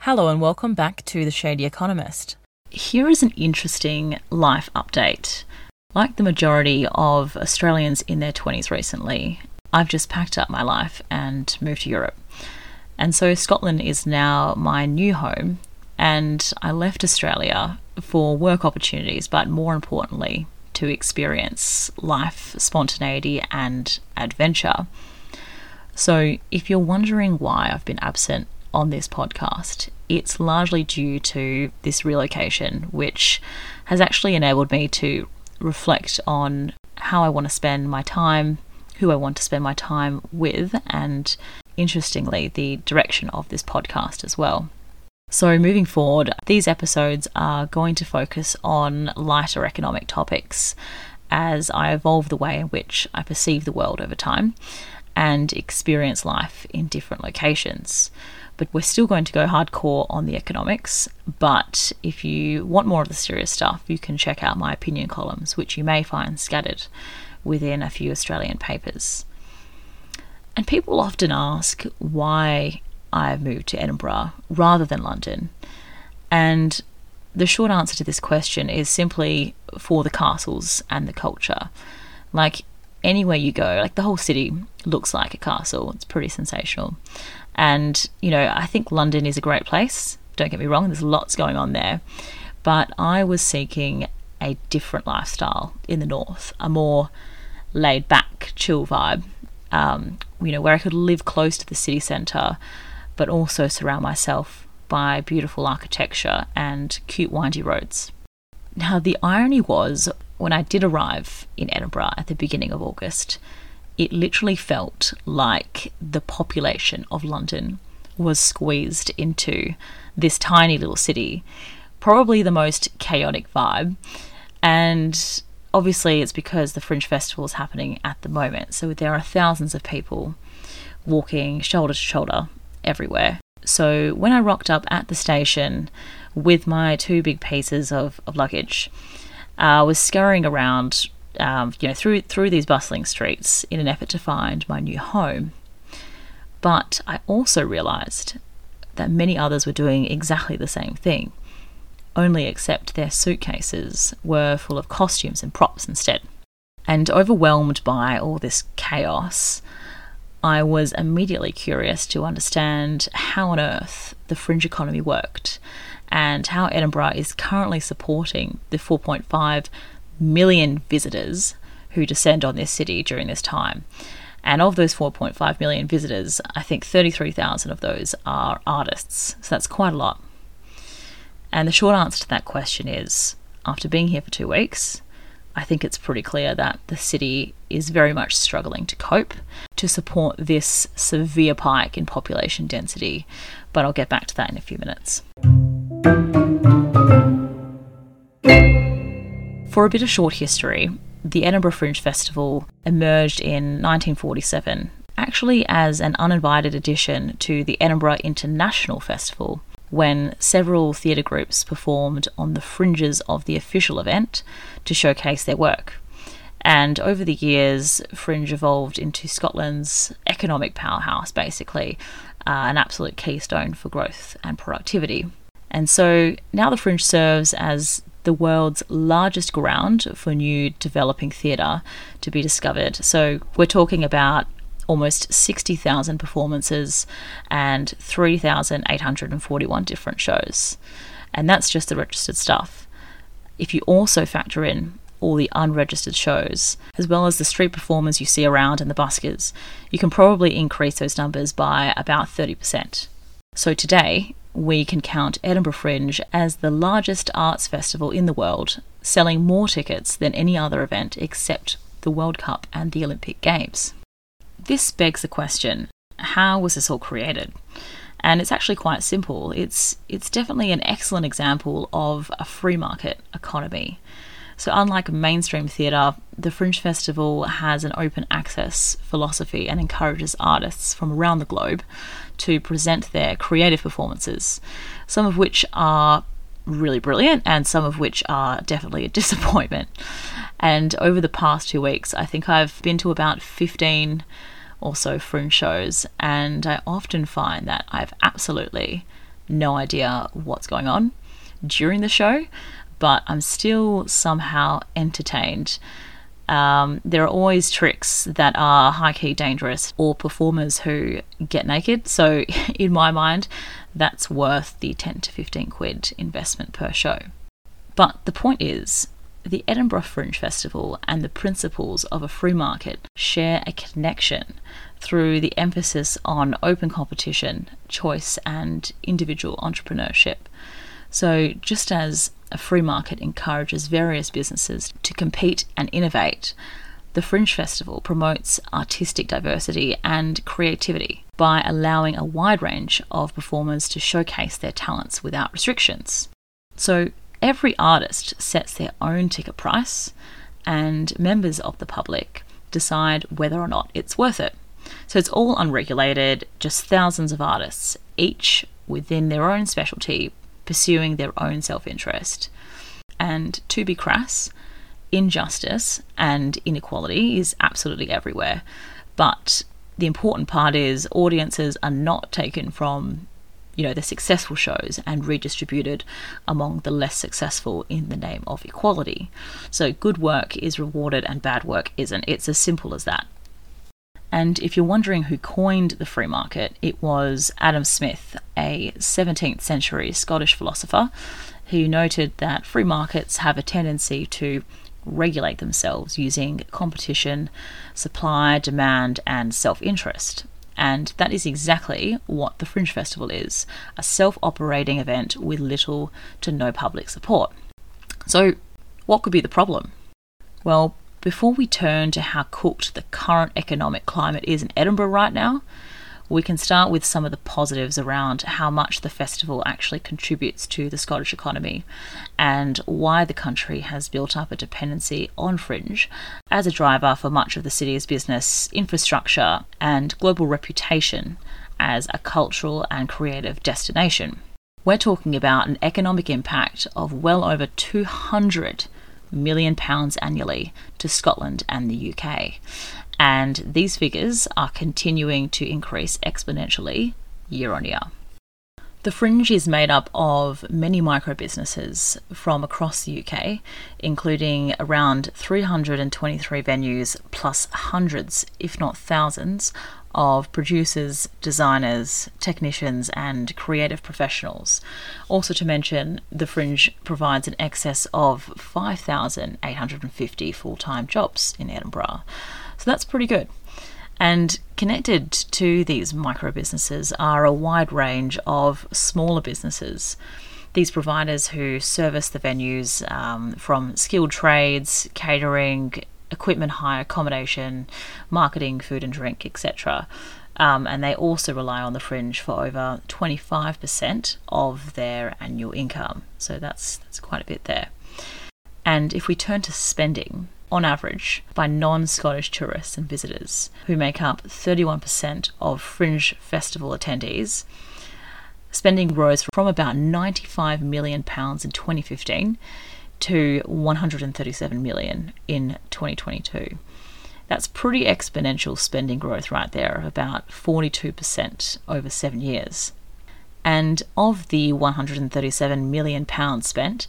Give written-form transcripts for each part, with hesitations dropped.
Hello and welcome back to The Shady Economist. Here is an interesting life update. Like the majority of Australians in their 20s recently, I've just packed up my life and moved to Europe. And so Scotland is now my new home, and I left Australia for work opportunities, but more importantly, to experience life, spontaneity and adventure. So if you're wondering why I've been absent on this podcast, it's largely due to this relocation, which has actually enabled me to reflect on how I want to spend my time, who I want to spend my time with, and interestingly, the direction of this podcast as well. So moving forward, these episodes are going to focus on lighter economic topics as I evolve the way in which I perceive the world over time and experience life in different locations. But we're still going to go hardcore on the economics, but if you want more of the serious stuff, you can check out my opinion columns, which you may find scattered within a few Australian papers. And people often ask why I've moved to Edinburgh rather than London. And the short answer to this question is simply for the castles and the culture. Like anywhere you go, like the whole city looks like a castle. It's pretty sensational. And, you know, I think London is a great place. Don't get me wrong, there's lots going on there. But I was seeking a different lifestyle in the north, a more laid back, chill vibe, where I could live close to the city centre, but also surround myself by beautiful architecture and cute windy roads. Now, the irony was, when I did arrive in Edinburgh at the beginning of August, it literally felt like the population of London was squeezed into this tiny little city, probably the most chaotic vibe. And obviously it's because the Fringe Festival is happening at the moment, so there are thousands of people walking shoulder to shoulder everywhere. So when I rocked up at the station with my two big pieces of luggage, I was scurrying around through these bustling streets in an effort to find my new home. But I also realised that many others were doing exactly the same thing, only except their suitcases were full of costumes and props instead. And overwhelmed by all this chaos, I was immediately curious to understand how on earth the fringe economy worked and how Edinburgh is currently supporting the 4.5 million visitors who descend on this city during this time. And of those 4.5 million visitors, I think 33,000 of those are artists. So that's quite a lot. And the short answer to that question is, after being here for 2 weeks, I think it's pretty clear that the city is very much struggling to cope to support this severe pike in population density. But I'll get back to that in a few minutes. For a bit of short history, the Edinburgh Fringe Festival emerged in 1947, actually as an uninvited addition to the Edinburgh International Festival, when several theatre groups performed on the fringes of the official event to showcase their work. And over the years, Fringe evolved into Scotland's economic powerhouse, basically, an absolute keystone for growth and productivity. And so now the Fringe serves as the world's largest ground for new developing theatre to be discovered. So we're talking about almost 60,000 performances and 3,841 different shows. And that's just the registered stuff. If you also factor in all the unregistered shows, as well as the street performers you see around and the buskers, you can probably increase those numbers by about 30%. So today, we can count Edinburgh Fringe as the largest arts festival in the world, selling more tickets than any other event except the World Cup and the Olympic Games. This begs the question, how was this all created? And it's actually quite simple. It's definitely an excellent example of a free market economy. So unlike mainstream theatre, the Fringe Festival has an open access philosophy and encourages artists from around the globe to present their creative performances, some of which are really brilliant and some of which are definitely a disappointment. And over the past 2 weeks, I think I've been to about 15 or so Fringe shows, and I often find that I've absolutely no idea what's going on during the show, but I'm still somehow entertained. There are always tricks that are high-key dangerous, or performers who get naked, so in my mind that's worth the 10 to 15 quid investment per show. But the point is, the Edinburgh Fringe Festival and the principles of a free market share a connection through the emphasis on open competition, choice and individual entrepreneurship. So just as a free market encourages various businesses to compete and innovate, the Fringe Festival promotes artistic diversity and creativity by allowing a wide range of performers to showcase their talents without restrictions. So every artist sets their own ticket price, and members of the public decide whether or not it's worth it. So it's all unregulated, just thousands of artists, each within their own specialty, pursuing their own self-interest. And to be crass, injustice and inequality is absolutely everywhere. But the important part is audiences are not taken from, the successful shows and redistributed among the less successful in the name of equality. So good work is rewarded and bad work isn't. It's as simple as that. And if you're wondering who coined the free market, it was Adam Smith, a 17th century Scottish philosopher, who noted that free markets have a tendency to regulate themselves using competition, supply, demand, and self-interest. And that is exactly what the Fringe Festival is, a self-operating event with little to no public support. So what could be the problem? Well, before we turn to how cooked the current economic climate is in Edinburgh right now, we can start with some of the positives around how much the festival actually contributes to the Scottish economy and why the country has built up a dependency on Fringe as a driver for much of the city's business, infrastructure, and global reputation as a cultural and creative destination. We're talking about an economic impact of well over £200 million annually to Scotland and the UK. And these figures are continuing to increase exponentially year on year. The Fringe is made up of many micro businesses from across the UK, including around 323 venues plus hundreds, if not thousands, of producers, designers, technicians and creative professionals. Also to mention, the Fringe provides an excess of 5,850 full-time jobs in Edinburgh. So that's pretty good. And connected to these micro businesses are a wide range of smaller businesses. These providers who service the venues from skilled trades, catering, equipment hire, accommodation, marketing, food and drink, etc. And they also rely on the Fringe for over 25% of their annual income. So that's quite a bit there. And if we turn to spending, on average, by non-Scottish tourists and visitors, who make up 31% of Fringe Festival attendees, spending rose from about £95 million in 2015 to £137 million in 2022. That's pretty exponential spending growth right there, of about 42% over 7 years. And of the £137 million spent,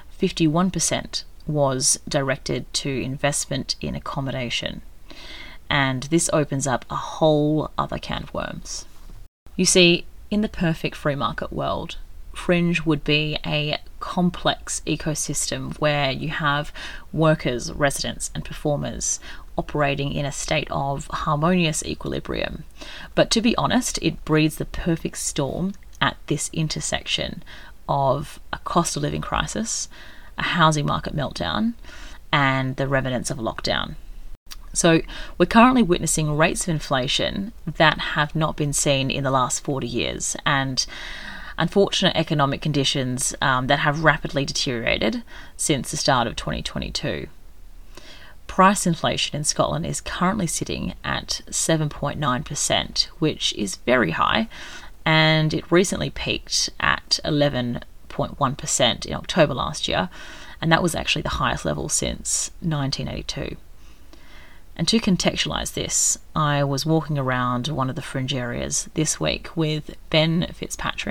51% was directed to investment in accommodation. And this opens up a whole other can of worms. You see, in the perfect free market world, Fringe would be a complex ecosystem where you have workers, residents and performers operating in a state of harmonious equilibrium. But to be honest, it breeds the perfect storm at this intersection of a cost of living crisis, a housing market meltdown, and the remnants of a lockdown. So we're currently witnessing rates of inflation that have not been seen in the last 40 years, and unfortunate economic conditions that have rapidly deteriorated since the start of 2022. Price inflation in Scotland is currently sitting at 7.9%, which is very high, and it recently peaked at 11.1% in October last year, and that was actually the highest level since 1982. And to contextualise this, I was walking around one of the Fringe areas this week with Ben Fitzpatrick,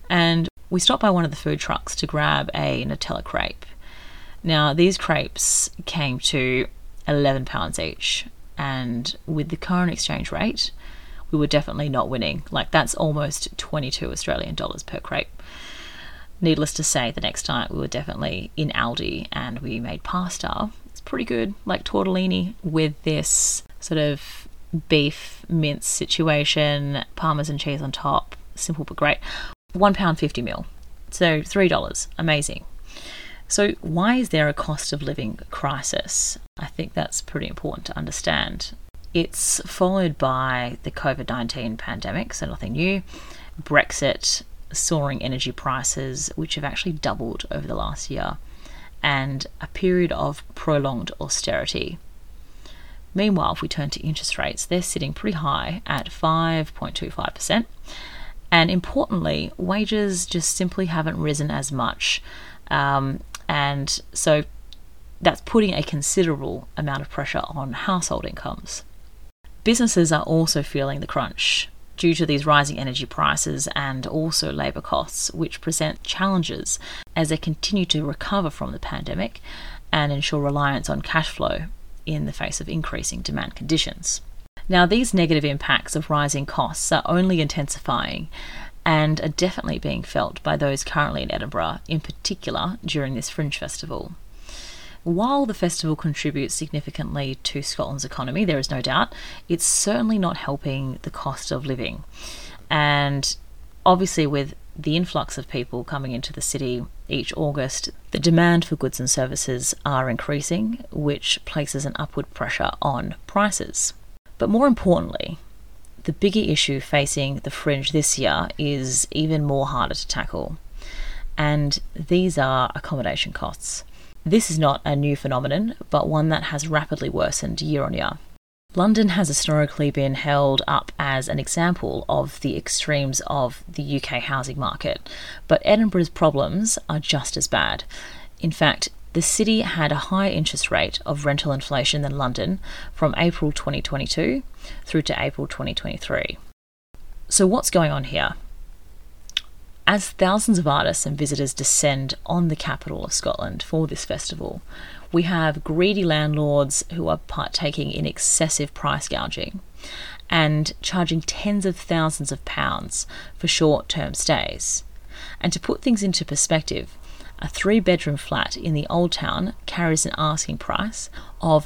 And we stopped by one of the food trucks to grab a Nutella crepe. Now, these crepes came to £11 each, and with the current exchange rate, we were definitely not winning. Like, that's almost 22 Australian dollars per crepe. Needless to say, the next night we were definitely in Aldi and we made pasta. It's pretty good, like tortellini with this sort of beef mince situation, parmesan cheese on top, simple but great. £1.50 so $3, amazing. So why is there a cost of living crisis? I think that's pretty important to understand. It's followed by the COVID-19 pandemic, so nothing new, Brexit, soaring energy prices, which have actually doubled over the last year, and a period of prolonged austerity. Meanwhile, if we turn to interest rates, they're sitting pretty high at 5.25%. And importantly, wages just simply haven't risen as much. And so that's putting a considerable amount of pressure on household incomes. Businesses are also feeling the crunch due to these rising energy prices and also labour costs, which present challenges as they continue to recover from the pandemic and ensure reliance on cash flow in the face of increasing demand conditions. Now, these negative impacts of rising costs are only intensifying and are definitely being felt by those currently in Edinburgh, in particular during this Fringe Festival. While the festival contributes significantly to Scotland's economy, there is no doubt, it's certainly not helping the cost of living. And obviously with the influx of people coming into the city each August, the demand for goods and services are increasing, which places an upward pressure on prices. But more importantly, the bigger issue facing the Fringe this year is even more harder to tackle, and these are accommodation costs. This is not a new phenomenon, but one that has rapidly worsened year on year. London has historically been held up as an example of the extremes of the UK housing market, but Edinburgh's problems are just as bad. In fact, the city had a higher interest rate of rental inflation than London from April 2022 through to April 2023. So what's going on here? As thousands of artists and visitors descend on the capital of Scotland for this festival, we have greedy landlords who are partaking in excessive price gouging and charging tens of thousands of pounds for short-term stays. And to put things into perspective, a 3-bedroom flat in the Old Town carries an asking price of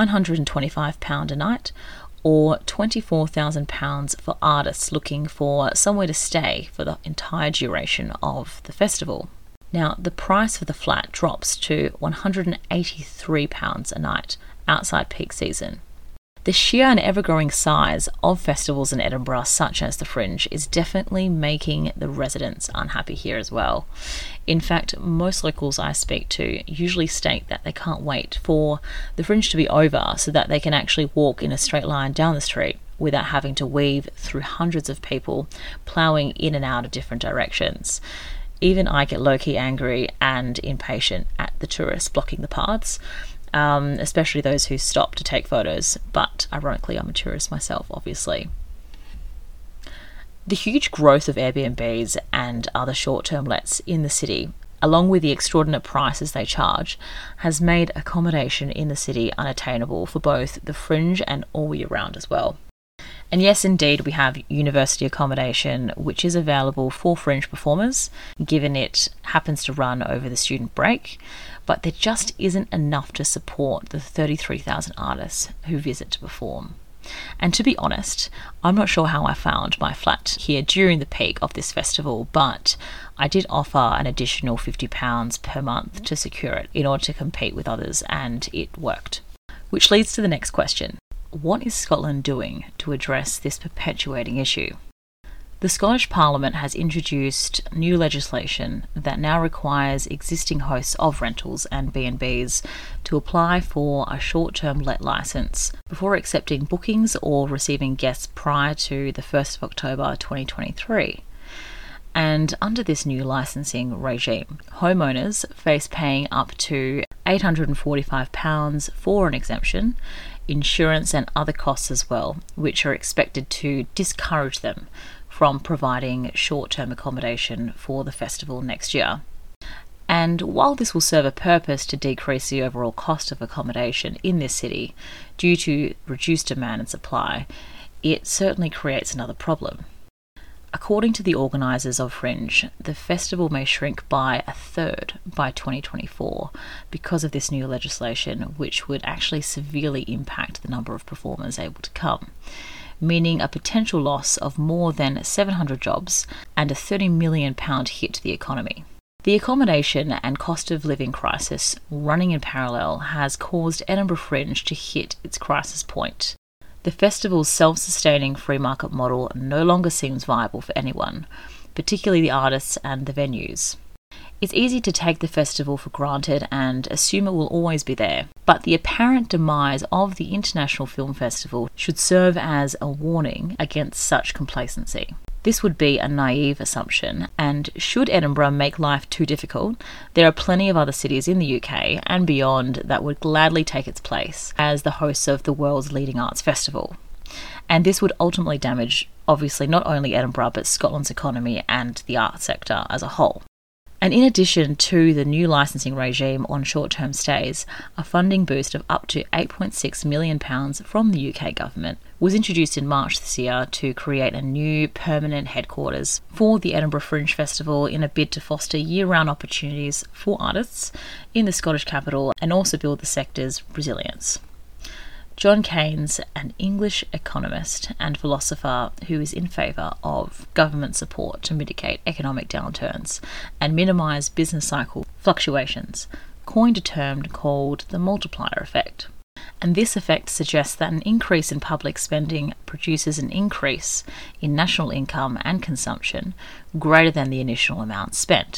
£925 a night, or £24,000 for artists looking for somewhere to stay for the entire duration of the festival. Now, the price for the flat drops to £183 a night outside peak season. The sheer and ever-growing size of festivals in Edinburgh, such as the Fringe, is definitely making the residents unhappy here as well. In fact, most locals I speak to usually state that they can't wait for the Fringe to be over so that they can actually walk in a straight line down the street without having to weave through hundreds of people ploughing in and out of different directions. Even I get low-key angry and impatient at the tourists blocking the paths. Especially those who stop to take photos, but ironically I'm a tourist myself, obviously. The huge growth of Airbnbs and other short-term lets in the city, along with the extraordinary prices they charge, has made accommodation in the city unattainable for both the Fringe and all year round as well. And yes, indeed, we have university accommodation, which is available for Fringe performers, given it happens to run over the student break, but there just isn't enough to support the 33,000 artists who visit to perform. And to be honest, I'm not sure how I found my flat here during the peak of this festival, but I did offer an additional £50 per month to secure it in order to compete with others, and it worked. Which leads to the next question. What is Scotland doing to address this perpetuating issue? The Scottish Parliament has introduced new legislation that now requires existing hosts of rentals and B&Bs to apply for a short-term let licence before accepting bookings or receiving guests prior to the 1st of October 2023. And under this new licensing regime, homeowners face paying up to £845 for an exemption insurance and other costs as well, which are expected to discourage them from providing short-term accommodation for the festival next year. And while this will serve a purpose to decrease the overall cost of accommodation in this city due to reduced demand and supply, it certainly creates another problem. According to the organisers of Fringe, the festival may shrink by a third by 2024 because of this new legislation, which would actually severely impact the number of performers able to come, meaning a potential loss of more than 700 jobs and a £30 million hit to the economy. The accommodation and cost of living crisis running in parallel has caused Edinburgh Fringe to hit its crisis point. The festival's self-sustaining free market model no longer seems viable for anyone, particularly the artists and the venues. It's easy to take the festival for granted and assume it will always be there, but the apparent demise of the International Film Festival should serve as a warning against such complacency. This would be a naive assumption, and should Edinburgh make life too difficult, there are plenty of other cities in the UK and beyond that would gladly take its place as the hosts of the world's leading arts festival. And this would ultimately damage, obviously, not only Edinburgh but Scotland's economy and the arts sector as a whole. And in addition to the new licensing regime on short-term stays, a funding boost of up to £8.6 million from the UK government was introduced in March this year to create a new permanent headquarters for the Edinburgh Fringe Festival in a bid to foster year-round opportunities for artists in the Scottish capital and also build the sector's resilience. John Keynes, an English economist and philosopher who is in favour of government support to mitigate economic downturns and minimise business cycle fluctuations, coined a term called the multiplier effect. And this effect suggests that an increase in public spending produces an increase in national income and consumption greater than the initial amount spent.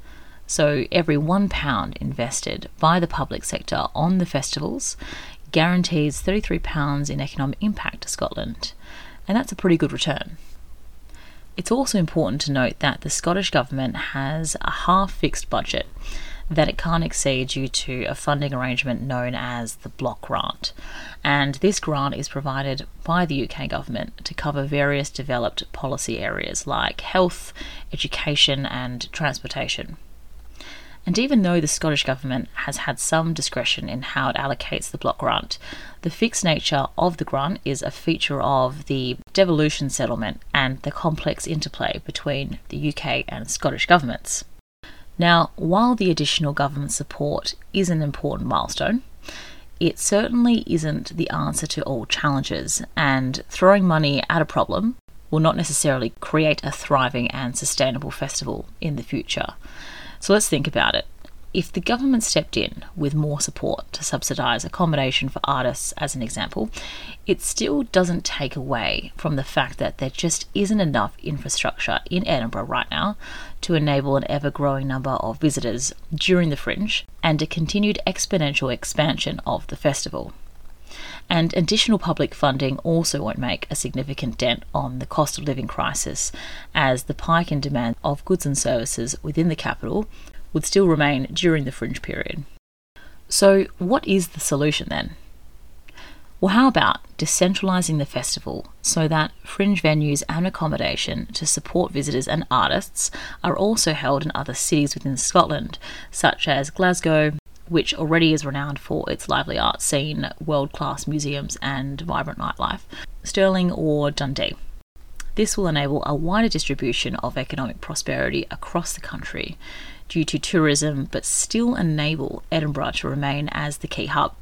So every £1 invested by the public sector on the festivals guarantees £33 in economic impact to Scotland, and that's a pretty good return. It's also important to note that the Scottish Government has a half-fixed budget that it can't exceed due to a funding arrangement known as the Block Grant, and this grant is provided by the UK Government to cover various developed policy areas like health, education and transportation. And even though the Scottish Government has had some discretion in how it allocates the block grant, the fixed nature of the grant is a feature of the devolution settlement and the complex interplay between the UK and Scottish governments. Now, while the additional government support is an important milestone, it certainly isn't the answer to all challenges, and throwing money at a problem will not necessarily create a thriving and sustainable festival in the future. So let's think about it. If the government stepped in with more support to subsidise accommodation for artists, as an example, it still doesn't take away from the fact that there just isn't enough infrastructure in Edinburgh right now to enable an ever-growing number of visitors during the Fringe and a continued exponential expansion of the festival. And additional public funding also won't make a significant dent on the cost of living crisis, as the pike in demand of goods and services within the capital would still remain during the Fringe period. So what is the solution then? Well, how about decentralising the festival so that Fringe venues and accommodation to support visitors and artists are also held in other cities within Scotland, such as Glasgow, which already is renowned for its lively art scene, world-class museums and vibrant nightlife, Stirling or Dundee. This will enable a wider distribution of economic prosperity across the country due to tourism, but still enable Edinburgh to remain as the key hub.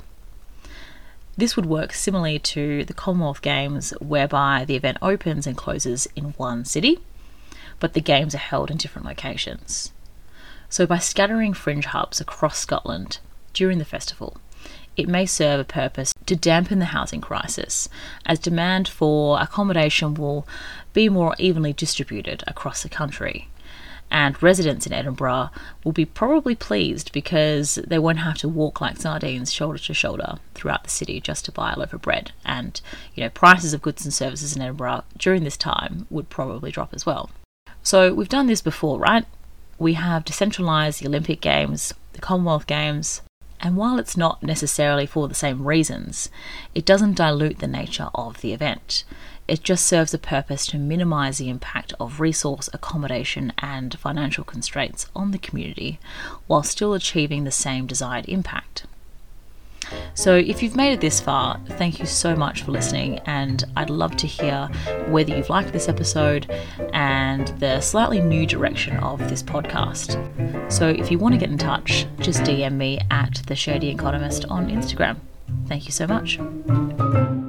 This would work similarly to the Commonwealth Games, whereby the event opens and closes in one city, but the games are held in different locations. So by scattering Fringe hubs across Scotland during the festival, it may serve a purpose to dampen the housing crisis, as demand for accommodation will be more evenly distributed across the country. And residents in Edinburgh will be probably pleased because they won't have to walk like sardines shoulder to shoulder throughout the city just to buy a loaf of bread. And, prices of goods and services in Edinburgh during this time would probably drop as well. So we've done this before, right? We have decentralised the Olympic Games, the Commonwealth Games, And while it's not necessarily for the same reasons, it doesn't dilute the nature of the event. It just serves a purpose to minimise the impact of resource, accommodation and financial constraints on the community, while still achieving the same desired impact. So if you've made it this far, thank you so much for listening, and I'd love to hear whether you've liked this episode and the slightly new direction of this podcast. So if you want to get in touch, just DM me at The Shady Economist on Instagram. Thank you so much.